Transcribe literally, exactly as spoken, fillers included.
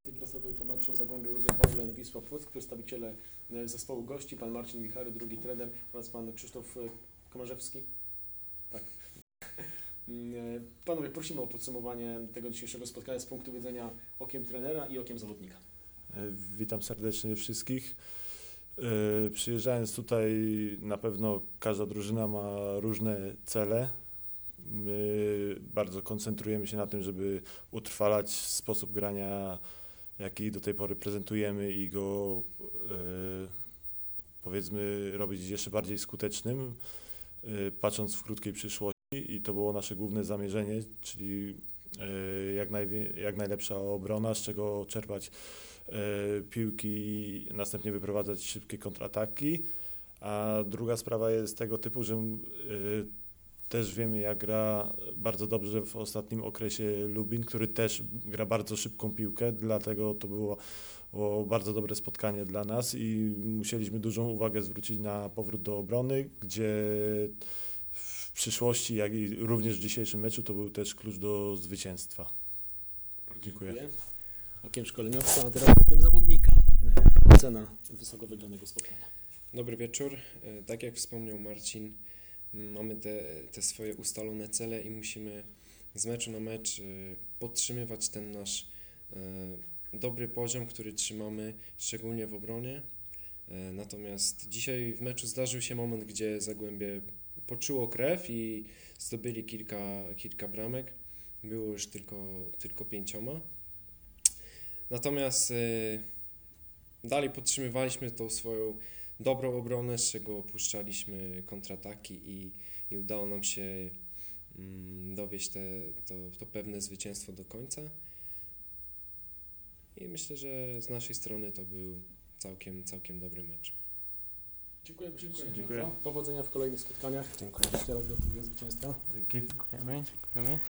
Prasowej po meczu Zagłębie Lubin Orlen Wisła Płock. Przedstawiciele zespołu gości, pan Marcin Michary, drugi trener, oraz pan Krzysztof Komarzewski. Tak. Panowie, prosimy o podsumowanie tego dzisiejszego spotkania z punktu widzenia okiem trenera i okiem zawodnika. Witam serdecznie wszystkich. Przyjeżdżając tutaj, na pewno każda drużyna ma różne cele. My bardzo koncentrujemy się na tym, żeby utrwalać sposób grania, jaki do tej pory prezentujemy, i go powiedzmy robić jeszcze bardziej skutecznym, patrząc w krótkiej przyszłości, i to było nasze główne zamierzenie, czyli jak, najwie, jak najlepsza obrona, z czego czerpać piłki, następnie wyprowadzać szybkie kontrataki. A druga sprawa jest tego typu, że też wiemy, jak gra bardzo dobrze w ostatnim okresie Lubin, który też gra bardzo szybką piłkę, dlatego to było, było bardzo dobre spotkanie dla nas i musieliśmy dużą uwagę zwrócić na powrót do obrony, gdzie w przyszłości, jak i również w dzisiejszym meczu, to był też klucz do zwycięstwa. Dziękuję. Dziękuję. Okiem szkoleniowca, a teraz okiem zawodnika. Ocena wysoko wygranego spotkania. Dobry wieczór. Tak jak wspomniał Marcin, mamy te, te swoje ustalone cele i musimy z meczu na mecz podtrzymywać ten nasz dobry poziom, który trzymamy, szczególnie w obronie. Natomiast dzisiaj w meczu zdarzył się moment, gdzie Zagłębie poczuło krew i zdobyli kilka, kilka bramek. Było już tylko, tylko pięcioma. Natomiast dalej podtrzymywaliśmy tą swoją dobrą obronę, z czego opuszczaliśmy kontrataki i, i udało nam się mm, dowieść te, to, to pewne zwycięstwo do końca. I myślę, że z naszej strony to był całkiem, całkiem dobry mecz. Dziękuję. Dziękuję. Dziękuję. Powodzenia w kolejnych spotkaniach. Dziękuję. Jeszcze raz gratuluję zwycięstwa. Dzięki. Dziękujemy, dziękujemy.